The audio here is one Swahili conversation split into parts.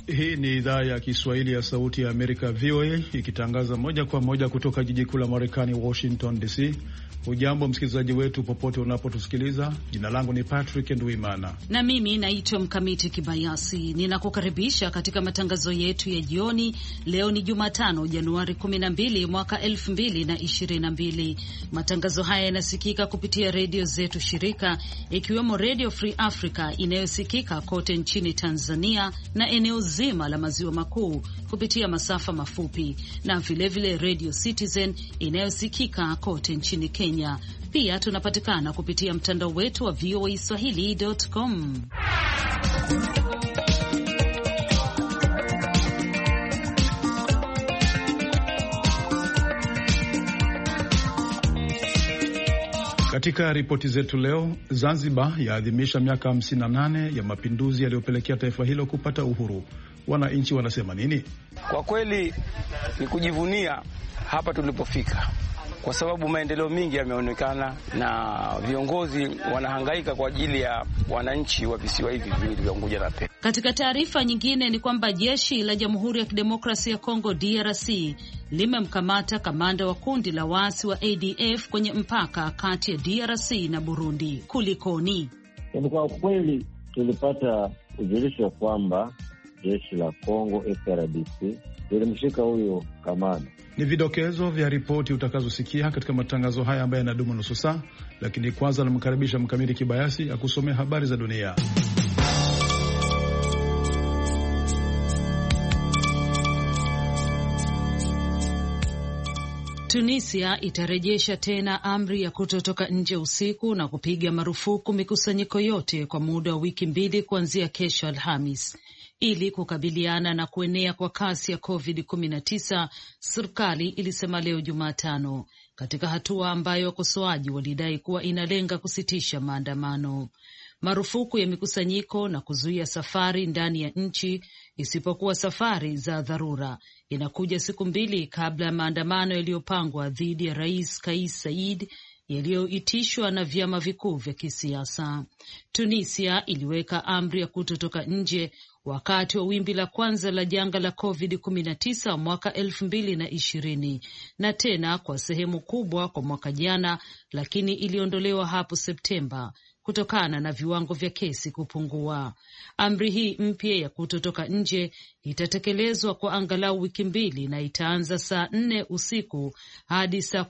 Hii ni idhaa ya Kiswahili ya Sauti ya Amerika, VOA, ikitangaza moja kwa moja kutoka jiji kuu la Marekani, Washington DC. Hujambo msikilizaji wetu popote unapotusikiliza. Jina langu ni Patrick Ndwimana na mimi naitwa Mkamiti Kibayasi. Ninakukaribisha katika matangazo yetu ya jioni. Leo ni Jumatano, Januari 12 mwaka 2022. Matangazo haya yanasikika kupitia redio zetu shirika, ikiwemo Radio Free Africa inayosikika kote nchini Tanzania na eneo zima la maziwa makuu kupitia masafa mafupi, na vilevile Radio Citizen inayosikika kote nchini Kenya. Pia tunapatikana kupitia mtandao wetu wa voaswahili.com. Katika ripoti zetu leo, Zanzibar yaadhimisha miaka 58 ya mapinduzi yaliyopelekea taifa hilo kupata uhuru. Wananchi wanasema nini? Kwa kweli ni kujivunia hapa tulipofika, kwa sababu maendeleo mingi yameonekana na viongozi wanahangaika kwa ajili ya wananchi wa visiwa hivi viwili vya Unguja na Pemba. Katika taarifa nyingine ni kwamba jeshi la Jamhuri ya Kidemokrasia ya Kongo DRC limemkamata kamanda wa kundi la waasi wa ADF kwenye mpaka kati ya DRC na Burundi. Kulikoni? Kwa kweli tulipata ujulisho kwamba jeshi la Kongo FARDC lilimshika huyo kamanda. Ni vidokezo vya ripoti utakazosikia katika matangazo haya ambayo yanadumu nusu saa, lakini kwanza namkaribisha Mkamiti Kibayasi akusomea habari za dunia. Tunisia itarejesha tena amri ya kutotoka nje usiku na kupiga marufuku mikusanyiko yote kwa muda wa wiki 2 kuanzia kesho Alhamis, ili kukabiliana na kuenea kwa kasi ya COVID-19, serikali ilisema leo Jumatano, katika hatua ambayo wakosoaji walidai kuwa inalenga kusitisha maandamano. Marufuku ya mikusanyiko na kuzuia safari ndani ya nchi isipokuwa safari za dharura inakuja siku 2 kabla ya maandamano yaliyopangwa dhidi ya Rais Kais Saied yaliyoitishwa na vyama vikuu vya kisiasa. Tunisia iliweka amri ya kutotoka nje wakati wa wimbi la kwanza la janga la COVID-19 mwaka 2020 na tena kwa sehemu kubwa kwa mwaka jana, lakini iliondolewa hapo Septemba kutokana na viwango vya kesi kupungua. Amri hii mpya ya kutotoka nje itatekelezwa kwa angalau wiki 2 na itaanza saa 4 usiku hadi saa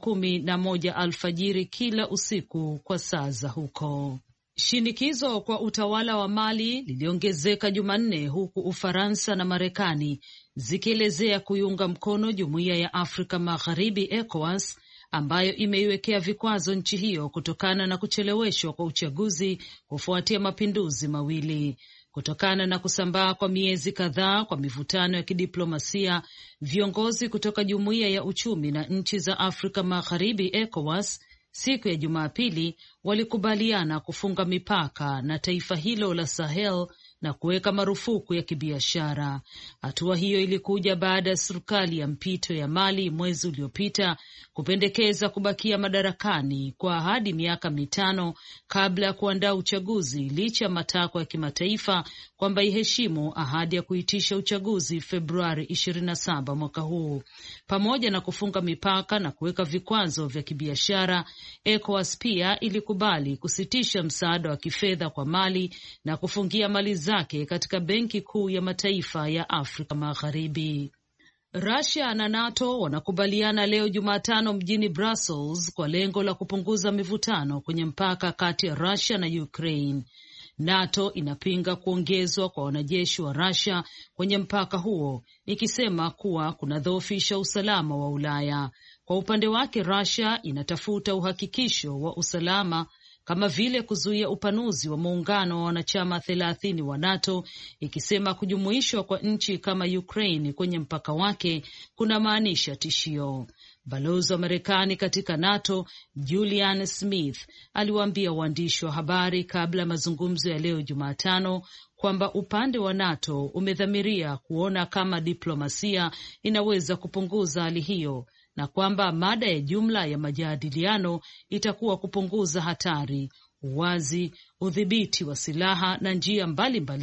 11 alfajiri kila usiku kwa saa za huko. Shinikizo kwa utawala wa Mali liliongezeka Jumanne, huku Ufaransa na Marekani zikielezea kuiunga mkono Jumuiya ya Afrika Magharibi ECOWAS, ambayo imeiwekea vikwazo nchi hiyo kutokana na kucheleweshwa kwa uchaguzi kufuatia mapinduzi mawili. Kutokana na kusambaa kwa miezi kadhaa kwa mivutano ya kidiplomasia, viongozi kutoka Jumuiya ya Uchumi na Nchi za Afrika Magharibi ECOWAS siku ya Jumapili walikubaliana kufunga mipaka na taifa hilo la Sahel na kuweka marufuku ya kibiashara. Hatua hiyo ilikuja baada ya serikali ya mpito ya Mali mwezi uliopita kupendekeza kubakia madarakani kwa hadi miaka 5 kabla ya kuandaa uchaguzi, licha ya matakwa ya kimataifa kwamba iheshimu ahadi ya kuitisha uchaguzi Februari 27 mwaka huu. Pamoja na kufunga mipaka na kuweka vikwazo vya kibiashara, ECOWAS pia ilikubali kusitisha msaada wa kifedha kwa Mali na kufungia mali zake katika Benki Kuu ya Mataifa ya Afrika Magharibi. Russia na NATO wanakubaliana leo Jumatano mjini Brussels kwa lengo la kupunguza mivutano kwenye mpaka kati ya Russia na Ukraine. NATO inapinga kuongezwa kwa wanajeshi wa Russia kwenye mpaka huo, ikisema kuwa kunadhoofisha usalama wa Ulaya. Kwa upande wake, Russia inatafuta uhakikisho wa usalama kama vile kuzuia upanuzi wa muungano wa wanachama 30 wa NATO, ikisema kujumuishwa kwa nchi kama Ukraine kwenye mpaka wake kuna maanisha tishio. Balozi wa Marekani katika NATO Julian Smith aliwaambia waandishi wa habari kabla ya mazungumzo ya leo Jumatano kwamba upande wa NATO umedhamiria kuona kama diplomasia inaweza kupunguza hali hiyo, na kwamba mada ya jumla ya majadiliano itakuwa kupunguza hatari, uwazi, udhibiti wa silaha na njia mbalimbali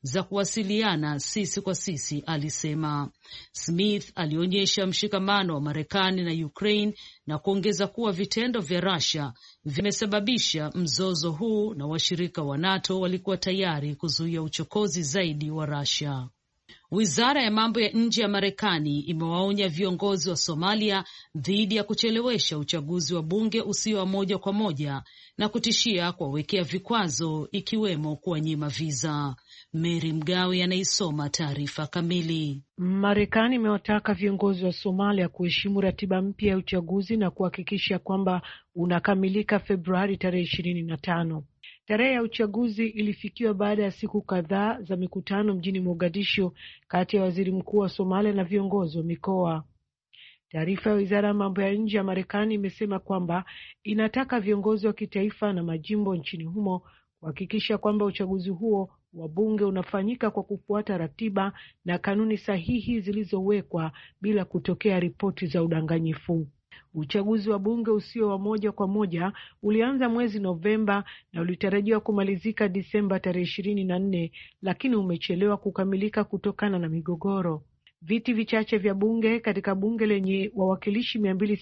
za kuwasiliana sisi kwa sisi, alisema. Smith alionyesha mshikamano wa Marekani na Ukraine na kuongeza kuwa vitendo vya Russia vimesababisha mzozo huu na washirika wa NATO walikuwa tayari kuzuia uchokozi zaidi wa Russia. Wizara ya mambo ya nje ya Marekani imewaonya viongozi wa Somalia dhidi ya kuchelewesha uchaguzi wa bunge usio wa moja kwa moja na kutishia kuwawekea vikwazo ikiwemo kuwanyima viza. Mary Mgawe anaisoma taarifa kamili. Marekani imewataka viongozi wa Somalia kuheshimu ratiba mpya ya uchaguzi na kuhakikisha kwamba unakamilika Februari tarehe 25. Tarehe ya uchaguzi ilifikiwa baada ya siku kadhaa za mikutano mjini Mogadishu kati ya waziri mkuu wa Somalia na viongozi wa mikoa. Taarifa ya wizara ya mambo ya nje ya Marekani imesema kwamba inataka viongozi wa kitaifa na majimbo nchini humo kuhakikisha kwamba uchaguzi huo wa bunge unafanyika kwa kufuata ratiba na kanuni sahihi zilizowekwa bila kutokea ripoti za udanganyifu. Uchaguzi wa bunge usio wa moja kwa moja ulianza mwezi Novemba na ulitarajiwa kumalizika Disemba tarehe 24, lakini umechelewa kukamilika kutokana na migogoro. Viti vichache vya bunge katika bunge lenye wawakilishi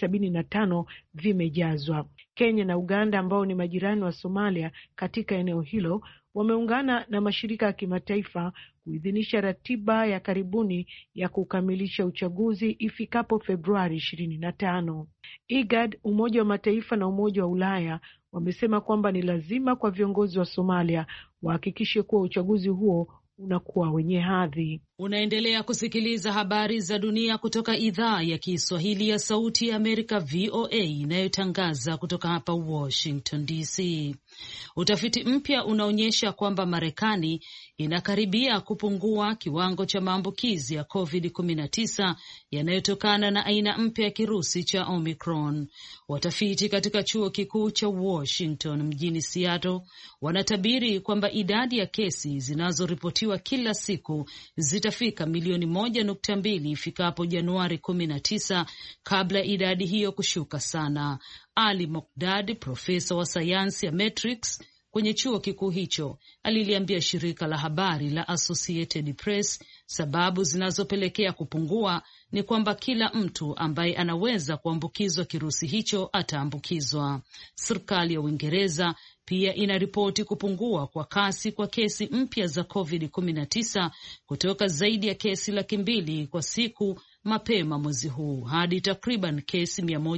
275 vimejazwa. Kenya na Uganda ambao ni majirani wa Somalia katika eneo hilo wameungana na mashirika ya kimataifa kuidhinisha ratiba ya karibuni ya kukamilisha uchaguzi ifikapo Februari 25. IGAD, Umoja wa Mataifa na Umoja wa Ulaya wamesema kwamba ni lazima kwa viongozi wa Somalia wahakikishe kuwa uchaguzi huo unakuwa wenye hadhi. Unaendelea kusikiliza habari za dunia kutoka idhaa ya Kiswahili ya Sauti ya Amerika, VOA, inayotangaza kutoka hapa Washington DC. Utafiti mpya unaonyesha kwamba Marekani inakaribia kupungua kiwango cha maambukizi ya COVID-19 yanayotokana na aina mpya ya kirusi cha Omicron. Watafiti katika chuo kikuu cha Washington mjini Seattle wanatabiri kwamba idadi ya kesi zinazoripotiwa kila siku zitafika milioni 1.2 ifikapo Januari 19 kabla idadi hiyo kushuka sana. Ali Mokdad, profesa wa sayansi ya Matrix kwenye chuo kikuu hicho, aliliambia shirika la habari la Associated Press sababu zinazopelekea kupungua ni kwamba kila mtu ambaye anaweza kuambukizwa kirusi hicho ataambukizwa. Serikali ya Uingereza pia inaripoti kupungua kwa kasi kwa kesi mpya za COVID-19 kutoka zaidi ya kesi 200,000 kwa siku mapema mwezi huu hadi takriban kesi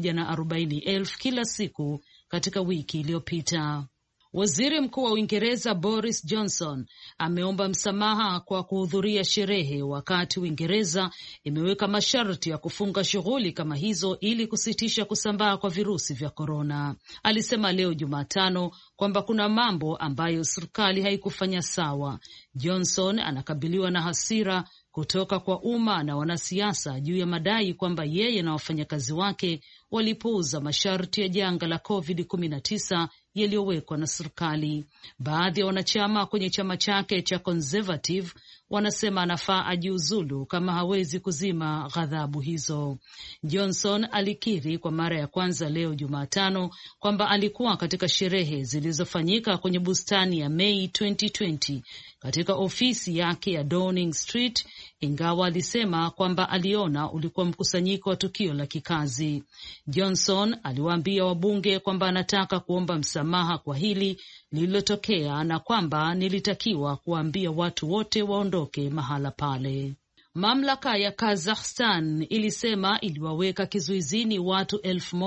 140,000 kila siku katika wiki iliyopita. Waziri Mkuu wa Uingereza Boris Johnson ameomba msamaha kwa kuhudhuria sherehe wakati Uingereza imeweka masharti ya kufunga shughuli kama hizo ili kusitisha kusambaa kwa virusi vya korona. Alisema leo Jumatano kwamba kuna mambo ambayo serikali haikufanya sawa. Johnson anakabiliwa na hasira kutoka kwa umma na wanasiasa juu ya madai kwamba yeye na wafanyakazi wake walipuuza masharti ya janga la COVID-19 yaliyowekwa na serikali. Baadhi ya wanachama kwenye chama chake cha Conservative wanasema anafaa ajiuzulu kama hawezi kuzima ghadhabu hizo. Johnson alikiri kwa mara ya kwanza leo Jumatano kwamba alikuwa katika sherehe zilizofanyika kwenye bustani ya Mei 2020 katika ofisi yake ya Downing Street, ingawa alisema kwamba aliona ulikuwa mkusanyiko wa tukio la kikazi. Johnson aliwaambia wabunge kwamba anataka kuomba msamaha kwa hili lililotokea na kwamba nilitakiwa kuwaambia watu wote waondoke mahala pale. Mamlaka ya Kazakhstan ilisema iliwaweka kizuizini watu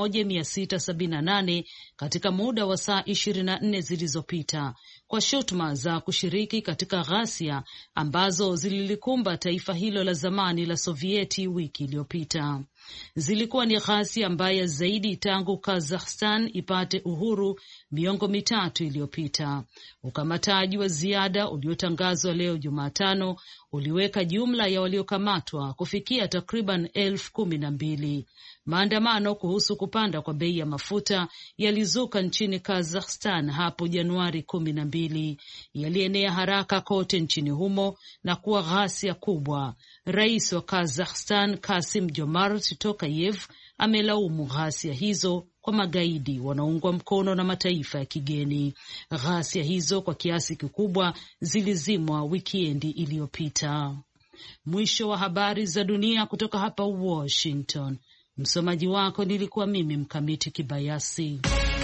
1678 katika muda wa saa 24 zilizopita kwa shutuma za kushiriki katika ghasia ambazo zililikumba taifa hilo la zamani la Sovieti wiki iliyopita. Zilikuwa ni ghasia mbaya zaidi tangu Kazakhstan ipate uhuru miongo 3 iliyopita. Ukamataji wa ziada uliotangazwa leo Jumatano uliweka jumla ya waliokamatwa kufikia takriban 12,000. Maandamano kuhusu kupanda kwa bei ya mafuta yalizuka nchini Kazakhstan hapo Januari 12. Yalienea haraka kote nchini humo na kuwa ghasia kubwa. Rais wa Kazakhstan Kasim Jomart Tokayev amelaumu ghasia hizo kwa magaidi wanaoungwa mkono na mataifa ya kigeni. Ghasia hizo kwa kiasi kikubwa zilizimwa wikendi iliyopita. Mwisho wa habari za dunia kutoka hapa Washington. Msomaji wako nilikuwa mimi Mkamiti Kibayasi.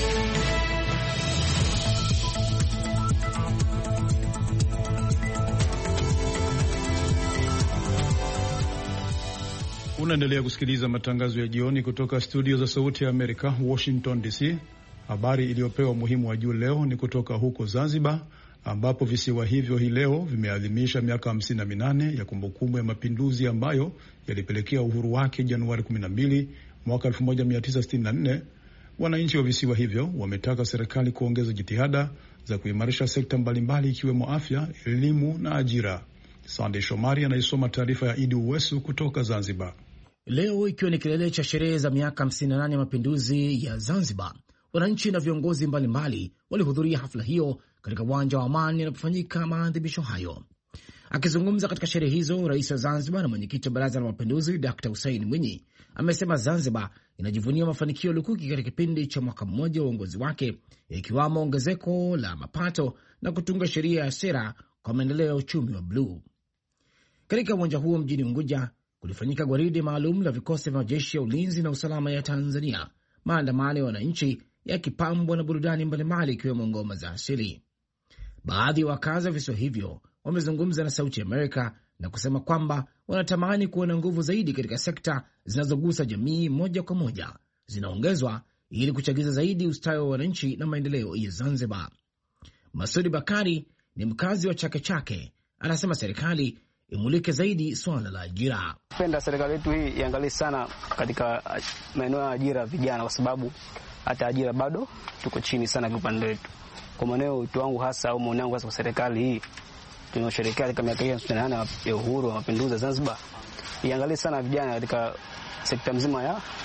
Unaendelea kusikiliza matangazo ya jioni kutoka studio za Sauti ya Amerika, Washington DC. Habari iliyopewa umuhimu wa juu leo ni kutoka huko Zanzibar, ambapo visiwa hivyo hii leo vimeadhimisha miaka 58 ya kumbukumbu ya mapinduzi ambayo yalipelekea uhuru wake Januari 12 mwaka 1964. Wananchi wa visiwa hivyo wametaka serikali kuongeza jitihada za kuimarisha sekta mbalimbali ikiwemo afya, elimu na ajira. Sande Shomari anaisoma taarifa ya Idi Uwesu kutoka Zanzibar. Leo ikiwa ni kilele cha sherehe za miaka 58 ya mapinduzi ya Zanzibar, wananchi na viongozi mbalimbali walihudhuria hafla hiyo katika uwanja wa Amani yanapofanyika maadhimisho hayo. Akizungumza katika sherehe hizo, rais wa Zanzibar na mwenyekiti wa Baraza la Mapinduzi Dr. Hussein Mwinyi amesema Zanzibar inajivunia mafanikio lukuki katika kipindi cha mwaka mmoja wa uongozi wake, ikiwamo ongezeko la mapato na kutunga sheria ya sera kwa maendeleo ya uchumi wa bluu. Katika uwanja huo mjini Unguja kulifanyika gwaride maalum la vikosi vya majeshi ya ulinzi na usalama ya Tanzania, maandamano ya wananchi yakipambwa na burudani mbalimbali ikiwemo ngoma za asili. Baadhi ya wakazi wa visiwa hivyo wamezungumza na Sauti ya Amerika na kusema kwamba wanatamani kuona nguvu zaidi katika sekta zinazogusa jamii moja kwa moja zinaongezwa ili kuchagiza zaidi ustawi wa wananchi na maendeleo ya Zanzibar. Masudi Bakari ni mkazi wa Chake Chake, anasema serikali imulike zaidi swala la ajira. Napenda serikali yetu hii iangalie sana katika maeneo ya ajira vijana, kwa sababu hata ajira bado tuko chini sana kwa upande wetu. Kwa maeneo wangu hasa au maeneo yangu hasa kwa serikali hii tunaosherehekea katika miaka hii 58 ya uhuru wa mapinduzi ya Zanzibar, iangalie sana vijana katika sekta mzima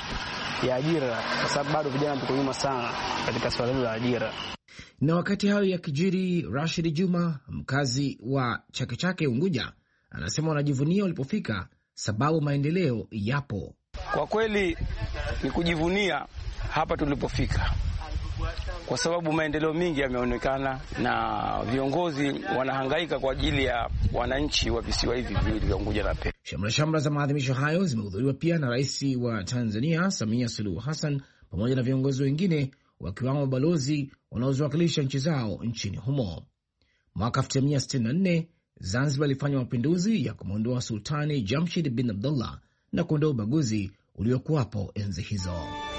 ya ajira, kwa sababu bado vijana tuko nyuma sana katika swala la ajira. Na wakati hayo ya kijiri, Rashid Juma, mkazi wa Chake Chake Unguja, anasema wanajivunia walipofika sababu maendeleo yapo. Kwa kweli ni kujivunia hapa tulipofika, kwa sababu maendeleo mingi yameonekana na viongozi wanahangaika kwa ajili ya wananchi wa visiwa hivi viwili vya Unguja na Pemba. Shamra za maadhimisho hayo zimehudhuriwa pia na Rais wa Tanzania Samia Suluhu Hassan pamoja na viongozi wengine wakiwamo balozi wanaoziwakilisha nchi zao nchini humo. Mwaka 1964 Zanzibar ilifanya mapinduzi ya kumwondoa Sultani Jamshid bin Abdullah na kuondoa ubaguzi uliokuwapo enzi hizo.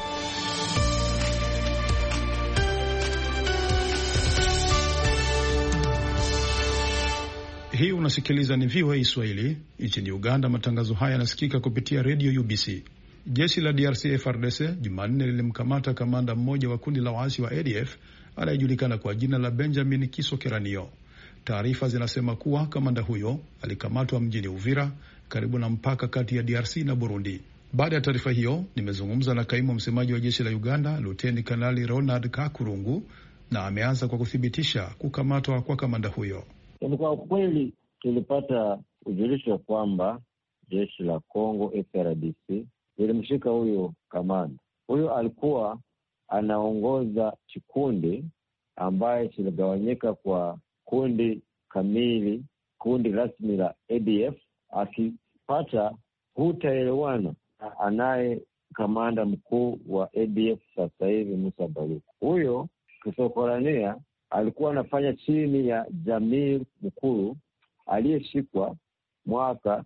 Hii unasikiliza ni VOA Swahili. Nchini Uganda matangazo haya yanasikika kupitia redio UBC. Jeshi la DRC FARDC Jumanne lilimkamata kamanda mmoja wa kundi la waasi wa ADF anayejulikana kwa jina la Benjamin Kisokeranio. Taarifa zinasema kuwa kamanda huyo alikamatwa mjini Uvira karibu na mpaka kati ya DRC na Burundi. Baada ya taarifa hiyo, nimezungumza na kaimu msemaji wa jeshi la Uganda Luteni Kanali Ronald Kakurungu, na ameanza kwa kuthibitisha kukamatwa kwa kamanda huyo. Kwa kweli tulipata ujulisho kwamba jeshi la Kongo FARDC lilimshika huyo kamanda. Huyo alikuwa anaongoza kikundi ambaye kiligawanyika kwa kundi kamili, kundi rasmi la ADF, akipata hutaelewana anaye kamanda mkuu wa ADF sasa hivi Musa Baluku. Huyo Kisokorania alikuwa anafanya chini ya Jamil Mukulu aliyeshikwa mwaka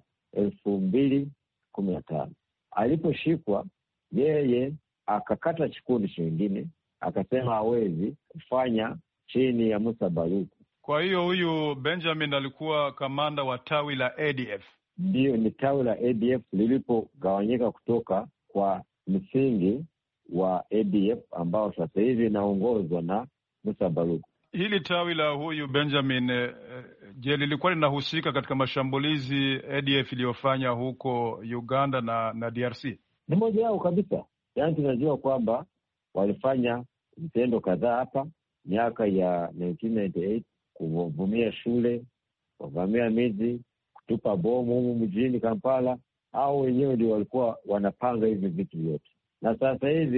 2015. Aliposhikwa yeye akakata kikundi kingine, akasema hawezi kufanya chini ya Musa Baluku. Kwa hiyo huyu Benjamin alikuwa kamanda wa tawi la ADF. Ndiyo, ni tawi la ADF lilipogawanyika kutoka kwa msingi wa ADF ambao sasa hivi inaongozwa na Musa Baluku. Hili tawi la huyu Benjamin, je, lilikuwa linahusika katika mashambulizi ADF iliyofanya huko Uganda na DRC? Ni moja yao kabisa. Yaani tunajua kwamba walifanya vitendo kadhaa hapa miaka ya 1998, kuvamia shule, kuvamia miji, kutupa bomu humu mjini Kampala. Hao wenyewe ndio walikuwa wanapanga hivi vitu vyote. Na sasa hivi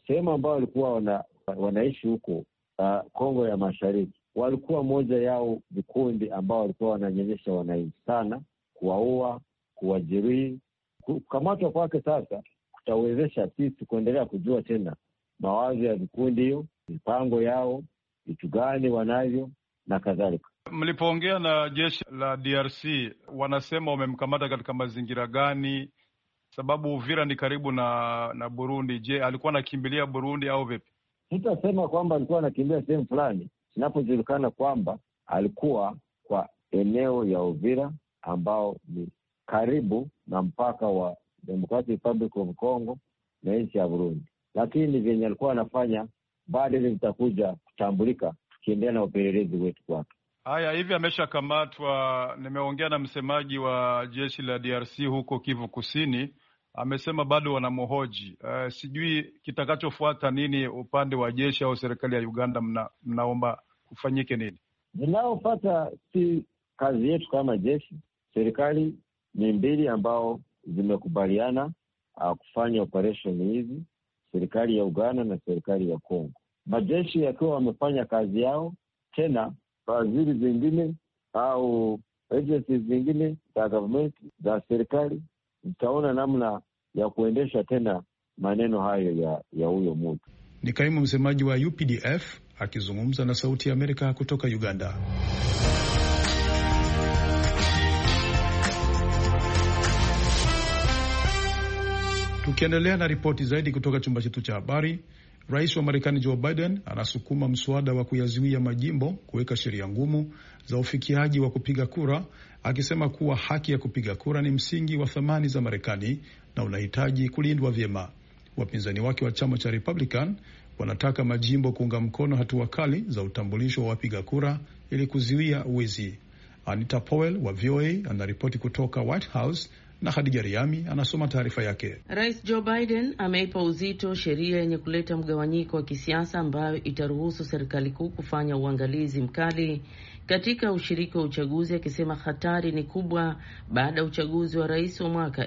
sehemu ambao walikuwa wanaishi huko Kongo ya Mashariki, walikuwa moja yao vikundi ambao walikuwa wananyanyesha wananchi sana, kuwaua, kuwajeruhi. Kukamatwa kwake sasa kutawezesha sisi kuendelea kujua tena mawazo ya vikundi hiyo, mipango yao, vitu gani wanavyo na kadhalika. Mlipoongea na jeshi la DRC, wanasema wamemkamata katika mazingira gani? Sababu Uvira ni karibu na Burundi. Je, alikuwa anakimbilia Burundi au vipi? Sitasema kwamba alikuwa anakimbia sehemu fulani, inapojulikana kwamba alikuwa kwa eneo ya Uvira ambao ni karibu na mpaka wa Democratic Republic of Congo na nchi ya Burundi. Lakini vyenye alikuwa anafanya baada ile vitakuja kutambulika tukiendelea na upelelezi wetu kwake. Haya, hivi ameshakamatwa. Nimeongea na msemaji wa jeshi la DRC huko Kivu Kusini, amesema bado wanamhoji. Sijui kitakachofuata nini upande wa jeshi au serikali ya Uganda, mnaomba kufanyike nini? Zinaopata si kazi yetu kama jeshi. Serikali ni mbili ambao zimekubaliana kufanya operation hizi, serikali ya Uganda na serikali ya Kongo. Majeshi yakiwa wamefanya kazi yao, tena waziri zingine au agencies zingine za government za serikali zitaona namna ya kuendesha tena maneno hayo ya huyo mtu. Ni kaimu msemaji wa UPDF akizungumza na Sauti ya Amerika kutoka Uganda. Tukiendelea na ripoti zaidi kutoka chumba chetu cha habari, Rais wa Marekani Joe Biden anasukuma mswada wa kuyazuia majimbo kuweka sheria ngumu za ufikiaji wa kupiga kura, akisema kuwa haki ya kupiga kura ni msingi wa thamani za Marekani na unahitaji kulindwa vyema. Wapinzani wake wa chama cha Republican wanataka majimbo kuunga mkono hatua kali za utambulisho wa wapiga kura ili kuzuia uwizi. Anita Powell wa VOA anaripoti kutoka White House na Khadija Riami anasoma taarifa yake. Rais Joe Biden ameipa uzito sheria yenye kuleta mgawanyiko wa kisiasa ambayo itaruhusu serikali kuu kufanya uangalizi mkali katika ushiriki wa uchaguzi, akisema hatari ni kubwa baada ya uchaguzi wa rais wa mwaka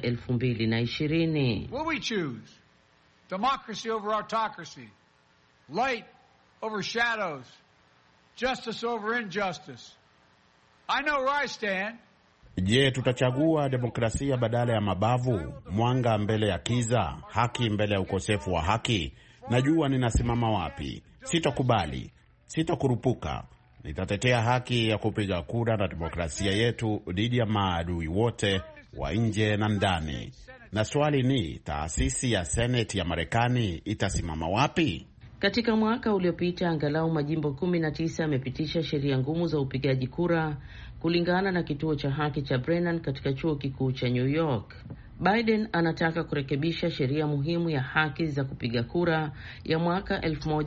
2020. Will we choose democracy over autocracy, light over shadows, justice over injustice? I know where I stand. Je, tutachagua demokrasia badala ya mabavu, mwanga mbele ya kiza, haki mbele ya ukosefu wa haki? Najua ninasimama wapi. Sitakubali, sitakurupuka. Nitatetea haki ya kupiga kura na demokrasia yetu dhidi ya maadui wote wa nje na ndani. Na swali ni, taasisi ya Seneti ya Marekani itasimama wapi? Katika mwaka uliopita angalau majimbo 19 yamepitisha sheria ngumu za upigaji kura, kulingana na kituo cha haki cha Brennan katika chuo kikuu cha New York. Biden anataka kurekebisha sheria muhimu ya haki za kupiga kura ya mwaka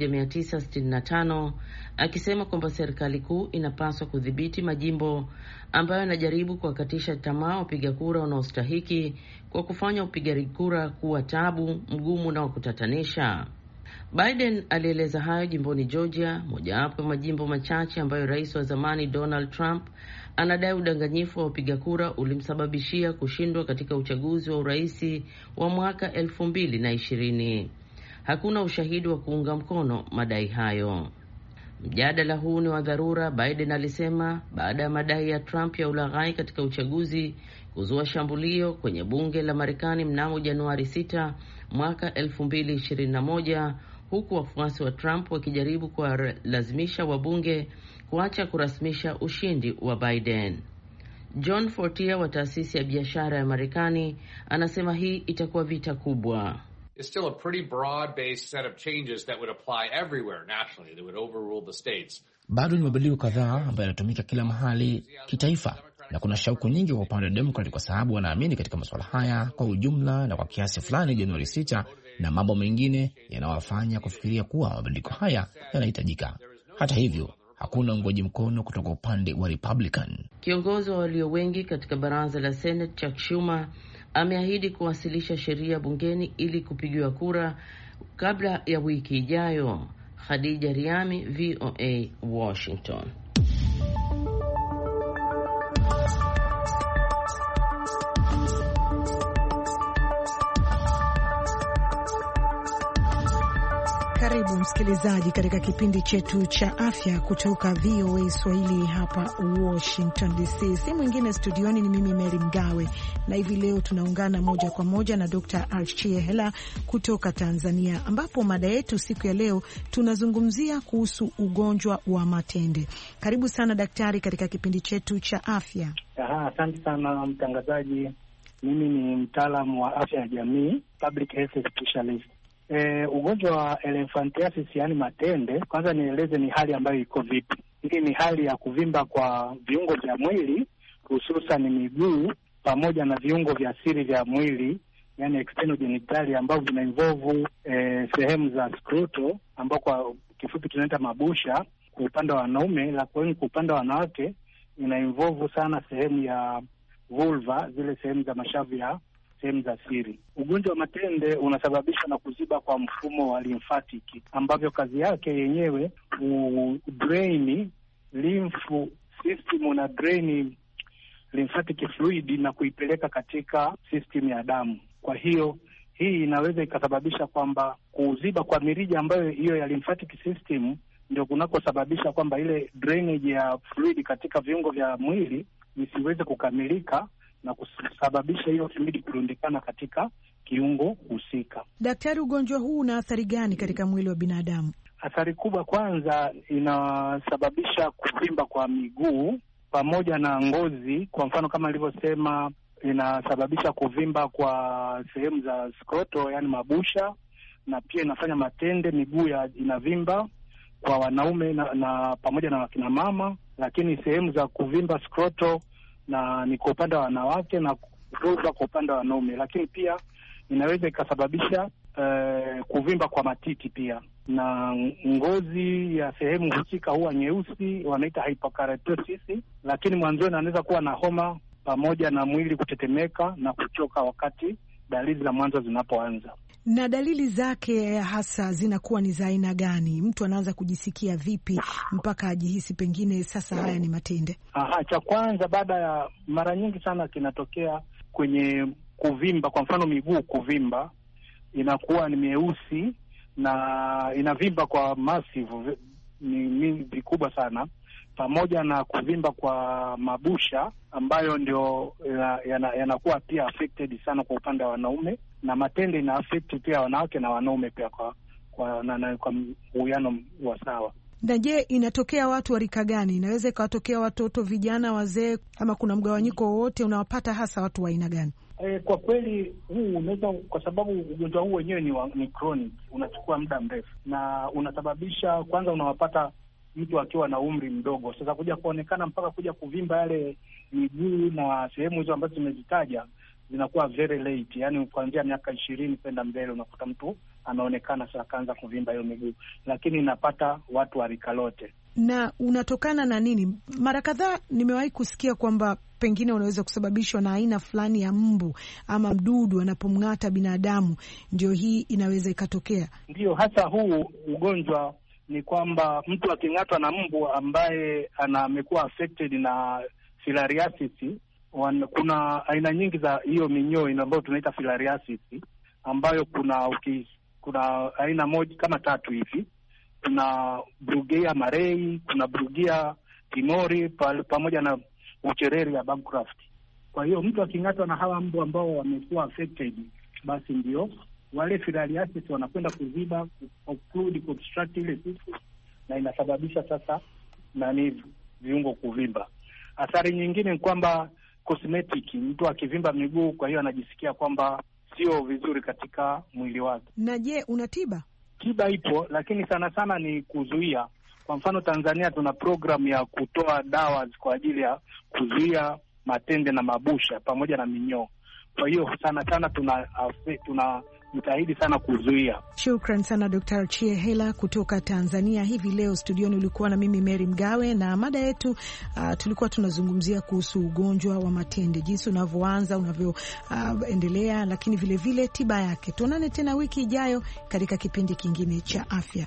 1965, akisema kwamba serikali kuu inapaswa kudhibiti majimbo ambayo yanajaribu kuwakatisha tamaa wapiga kura wanaostahiki kwa kufanya upigaji kura kuwa tabu, mgumu na wa kutatanisha. Biden alieleza hayo jimboni Georgia, mojawapo ya majimbo machache ambayo rais wa zamani Donald Trump anadai udanganyifu wa wapiga kura ulimsababishia kushindwa katika uchaguzi wa uraisi wa mwaka 2020. Hakuna ushahidi wa kuunga mkono madai hayo. Mjadala huu ni wa dharura, Biden alisema, baada ya madai ya Trump ya ulaghai katika uchaguzi kuzua shambulio kwenye bunge la Marekani mnamo Januari 6 mwaka 2021, huku wafuasi wa Trump wakijaribu kuwalazimisha wabunge kuacha kurasmisha ushindi wa Biden. John Fortier wa taasisi ya biashara ya Marekani anasema hii itakuwa vita kubwa. It's still a pretty broad-based set of changes that would apply everywhere nationally that would overrule the states. Bado ni mabadiliko kadhaa ambayo yanatumika kila mahali kitaifa, na kuna shauku nyingi kwa upande wa Democrat kwa sababu wanaamini katika masuala haya kwa ujumla na kwa kiasi fulani Januari 6 na mambo mengine yanawafanya kufikiria kuwa mabadiliko haya yanahitajika. Hata hivyo, hakuna uungwaji mkono kutoka upande wa Republican. Kiongozi wa walio wengi katika baraza la Senate, Chuck Schumer, ameahidi kuwasilisha sheria bungeni ili kupigiwa kura kabla ya wiki ijayo. Khadija Riami, VOA, Washington. Karibu msikilizaji katika kipindi chetu cha afya kutoka VOA Swahili hapa Washington DC. Si mwingine studioni ni mimi Mary Mgawe, na hivi leo tunaungana moja kwa moja na Dr. Archie Hela kutoka Tanzania, ambapo mada yetu siku ya leo tunazungumzia kuhusu ugonjwa wa matende. Karibu sana daktari katika kipindi chetu cha afya. Asante sana mtangazaji. Mimi ni mtaalamu wa afya ya jamii, public health specialist. Ugonjwa wa elephantiasis, yani matende, kwanza nieleze ni hali ambayo iko vipi. Hii ni hali ya kuvimba kwa viungo vya mwili, hususan miguu pamoja na viungo vya siri vya mwili, yani external genitalia, ambao vina involve sehemu za scroto, ambao kwa kifupi tunaita mabusha kwa upande wa wanaume, la kwa upande wa wanawake ina involve sana sehemu ya vulva, zile sehemu za mashavu ya sehemu za siri. Ugonjwa wa matende unasababishwa na kuziba kwa mfumo wa lymphatic, ambavyo kazi yake yenyewe drain lymph system na drain lymphatic fluid na kuipeleka katika system ya damu. Kwa hiyo hii inaweza ikasababisha kwamba kuziba kwa mirija ambayo hiyo ya lymphatic system ndio kunakosababisha kwamba ile drainage ya fluid katika viungo vya mwili isiweze kukamilika na kusababisha hiyo fluid kurundikana katika kiungo husika. Daktari, ugonjwa huu una athari gani katika mwili wa binadamu? Athari kubwa, kwanza inasababisha kuvimba kwa miguu pamoja na ngozi. Kwa mfano kama nilivyosema, inasababisha kuvimba kwa sehemu za scroto, yani mabusha, na pia inafanya matende, miguu inavimba kwa wanaume na pamoja na wakina mama, lakini sehemu za kuvimba scroto na ni kwa upande wa wanawake na vulva kwa upande wa wanaume. Lakini pia inaweza ikasababisha kuvimba kwa matiti pia, na ngozi ya sehemu husika huwa nyeusi, wanaita hypokeratosis, lakini mwanzoni anaweza kuwa na homa pamoja na mwili kutetemeka na kuchoka wakati dalili za mwanzo zinapoanza. Na dalili zake hasa zinakuwa ni za aina gani? Mtu anaanza kujisikia vipi mpaka ajihisi pengine sasa haya ni matende? Cha kwanza, baada ya mara nyingi sana kinatokea kwenye kuvimba. Kwa mfano miguu kuvimba, inakuwa ni mieusi na inavimba kwa massive, ni vikubwa sana, pamoja na kuvimba kwa mabusha ambayo ndio yanakuwa pia affected sana kwa upande wa wanaume, na matende ina affect pia wanawake na wanaume pia kwa uwiano wa sawa. Na je, inatokea watu wa rika gani? Inaweza ikawatokea watoto, vijana, wazee, ama kuna mgawanyiko wowote unawapata hasa watu wa aina gani? Kwa kweli huu unaweza, kwa sababu ugonjwa huu wenyewe ni chronic, unachukua muda mrefu na unasababisha, kwanza unawapata mtu akiwa na umri mdogo. Sasa kuja kuonekana mpaka kuja kuvimba yale miguu na sehemu hizo ambazo tumezitaja zinakuwa very late, yani kuanzia miaka 20 kwenda mbele unakuta mtu anaonekana sasa kaanza kuvimba hiyo miguu, lakini inapata watu wa rika lote. Na unatokana na nini? Mara kadhaa nimewahi kusikia kwamba pengine unaweza kusababishwa na aina fulani ya mbu ama mdudu anapomng'ata binadamu, ndio hii inaweza ikatokea. Ndio hasa huu ugonjwa ni kwamba mtu aking'atwa na mbu ambaye amekuwa affected na filariasis. Kuna aina nyingi za hiyo minyoo ambayo tunaita filariasis, ambayo kuna aina moja kama 3 hivi. Kuna Bruguier marei, kuna Bruguier timori pamoja na Wuchereria bancroft. Kwa hiyo mtu aking'atwa na hawa mbu ambao wamekuwa affected, basi ndio wale filariasis wanakwenda kuziba, obstruct ile tissue, na inasababisha sasa viungo kuvimba. Athari nyingine ni kwamba cosmetic, mtu akivimba miguu, kwa hiyo anajisikia kwamba sio vizuri katika mwili wake. Na je, una tiba? Tiba ipo, lakini sana sana ni kuzuia. Kwa mfano Tanzania tuna program ya kutoa dawa kwa ajili ya kuzuia matende na mabusha pamoja na minyoo. Kwa hiyo sana sana tunajitahidi sana kuzuia. Shukran sana Dr. Archie Hela kutoka Tanzania. Hivi leo studioni ulikuwa na mimi Mary Mgawe, na mada yetu tulikuwa tunazungumzia kuhusu ugonjwa wa matende, jinsi unavyoanza, unavyoendelea, lakini vile vile tiba yake. Tuonane tena wiki ijayo katika kipindi kingine cha afya.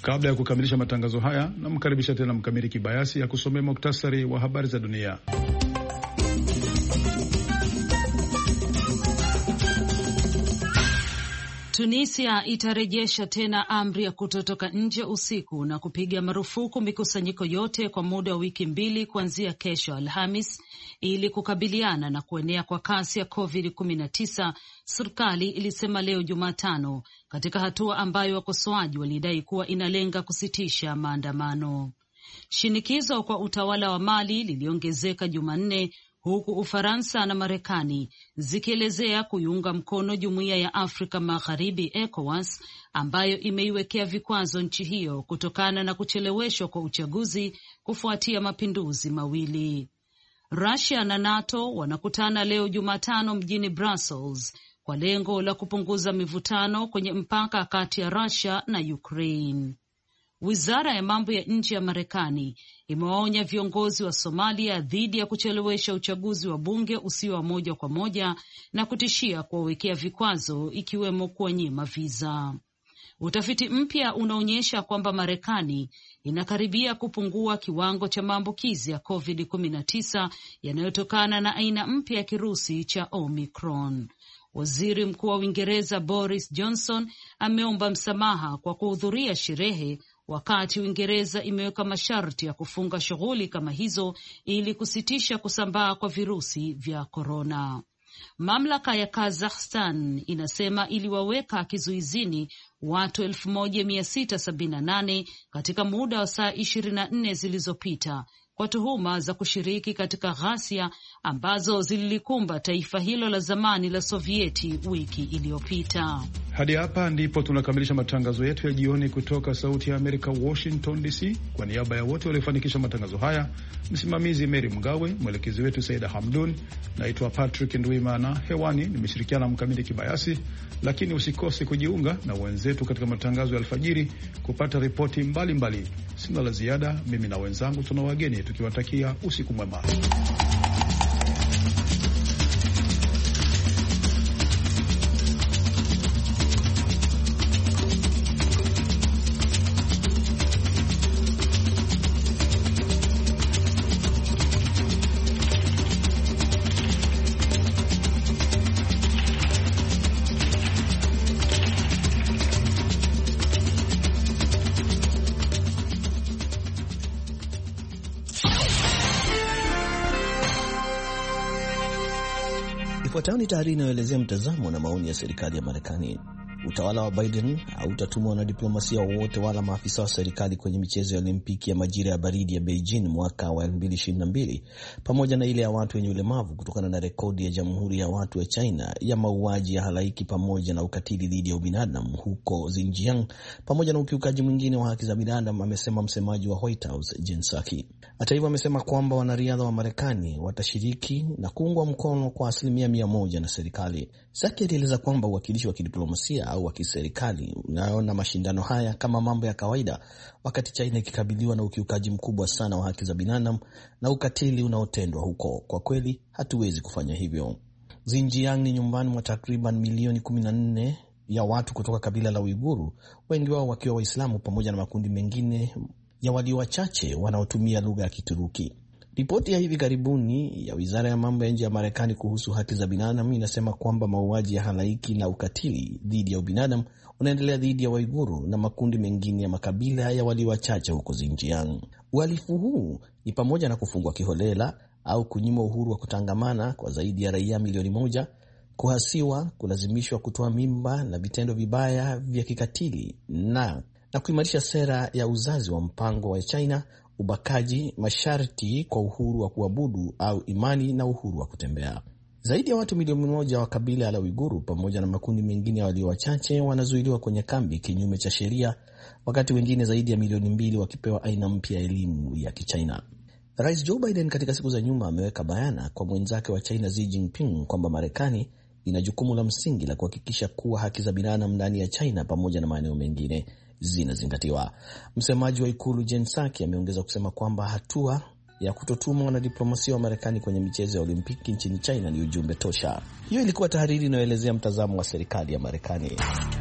Kabla ya kukamilisha matangazo haya, namkaribisha tena Mkamili Kibayasi akusomea muktasari wa habari za dunia. Tunisia itarejesha tena amri ya kutotoka nje usiku na kupiga marufuku mikusanyiko yote kwa muda wa wiki 2 kuanzia kesho Alhamis ili kukabiliana na kuenea kwa kasi ya COVID-19, serikali ilisema leo Jumatano, katika hatua ambayo wakosoaji walidai kuwa inalenga kusitisha maandamano. Shinikizo kwa utawala wa Mali liliongezeka Jumanne, huku Ufaransa na Marekani zikielezea kuiunga mkono Jumuiya ya Afrika Magharibi ECOWAS, ambayo imeiwekea vikwazo nchi hiyo kutokana na kucheleweshwa kwa uchaguzi kufuatia mapinduzi mawili. Russia na NATO wanakutana leo Jumatano mjini Brussels kwa lengo la kupunguza mivutano kwenye mpaka kati ya Russia na Ukraine. Wizara ya mambo ya nje ya Marekani imewaonya viongozi wa Somalia dhidi ya kuchelewesha uchaguzi wa bunge usio wa moja kwa moja na kutishia kuwawekea vikwazo, ikiwemo kuwanyima viza. Utafiti mpya unaonyesha kwamba Marekani inakaribia kupungua kiwango cha maambukizi ya COVID-19 yanayotokana na aina mpya ya kirusi cha Omicron. Waziri Mkuu wa Uingereza Boris Johnson ameomba msamaha kwa kuhudhuria sherehe wakati Uingereza imeweka masharti ya kufunga shughuli kama hizo ili kusitisha kusambaa kwa virusi vya korona. Mamlaka ya Kazakhstan inasema iliwaweka kizuizini watu 1678 katika muda wa saa 24 zilizopita kwa tuhuma za kushiriki katika ghasia ambazo zililikumba taifa hilo la zamani la Sovieti wiki iliyopita. Hadi hapa ndipo tunakamilisha matangazo yetu ya jioni kutoka Sauti ya Amerika, Washington DC. Kwa niaba ya wote waliofanikisha matangazo haya, msimamizi Mary Mgawe, mwelekezi wetu Saida Hamdun, naitwa Patrick Ndwimana. Hewani nimeshirikiana na Mkamili Kibayasi, lakini usikose kujiunga na wenzetu katika matangazo ya alfajiri kupata ripoti mbalimbali. Sina la ziada, mimi na wenzangu tuna wageni tukiwatakia usiku mwema. Ifuatayo ni tahariri inayoelezea mtazamo na maoni ya serikali ya Marekani. Utawala wa Biden hautatumwa na diplomasia wowote wala maafisa wa serikali kwenye michezo ya Olimpiki ya majira ya baridi ya Beijing mwaka wa 2022 pamoja na ile ya watu wenye ulemavu kutokana na rekodi ya Jamhuri ya Watu wa China ya mauaji ya halaiki pamoja na ukatili dhidi ya ubinadamu huko Xinjiang pamoja na ukiukaji mwingine wa haki za binadamu, amesema msemaji wa White House Jen Psaki. Hata hivyo, amesema kwamba wanariadha wa Marekani watashiriki na kuungwa mkono kwa 100% na serikali. Psaki alieleza kwamba uwakilishi wa kidiplomasia au wa kiserikali unaona mashindano haya kama mambo ya kawaida wakati China ikikabiliwa na ukiukaji mkubwa sana wa haki za binadamu na ukatili unaotendwa huko. Kwa kweli hatuwezi kufanya hivyo. Xinjiang ni nyumbani mwa takriban milioni 14 ya watu kutoka kabila la Uiguru, wengi wao wakiwa Waislamu pamoja na makundi mengine ya walio wachache wanaotumia lugha ya Kituruki. Ripoti ya hivi karibuni ya Wizara ya Mambo ya Nje ya Marekani kuhusu haki za binadamu inasema kwamba mauaji ya halaiki na ukatili dhidi ya ubinadamu unaendelea dhidi ya Waiguru na makundi mengine ya makabila ya walio wachache huko Xinjiang. Uhalifu huu ni pamoja na kufungwa kiholela au kunyimwa uhuru wa kutangamana kwa zaidi ya raia milioni 1, kuhasiwa, kulazimishwa kutoa mimba na vitendo vibaya vya kikatili na kuimarisha sera ya uzazi wa mpango wa China, ubakaji, masharti kwa uhuru wa kuabudu au imani na uhuru wa kutembea. Zaidi ya watu milioni 1 wa kabila la Uiguru pamoja na makundi mengine walio wachache wanazuiliwa kwenye kambi kinyume cha sheria, wakati wengine zaidi ya milioni 2 wakipewa aina mpya ya elimu ya Kichina. Rais Joe Biden katika siku za nyuma ameweka bayana kwa mwenzake wa China Xi Jinping kwamba Marekani ina jukumu la msingi la kuhakikisha kuwa haki za binadamu ndani ya China pamoja na maeneo mengine zinazingatiwa. Msemaji wa ikulu Jen Psaki ameongeza kusema kwamba hatua ya kutotuma wanadiplomasia wa Marekani kwenye michezo ya Olimpiki nchini China ni ujumbe tosha. Hiyo ilikuwa tahariri inayoelezea mtazamo wa serikali ya Marekani.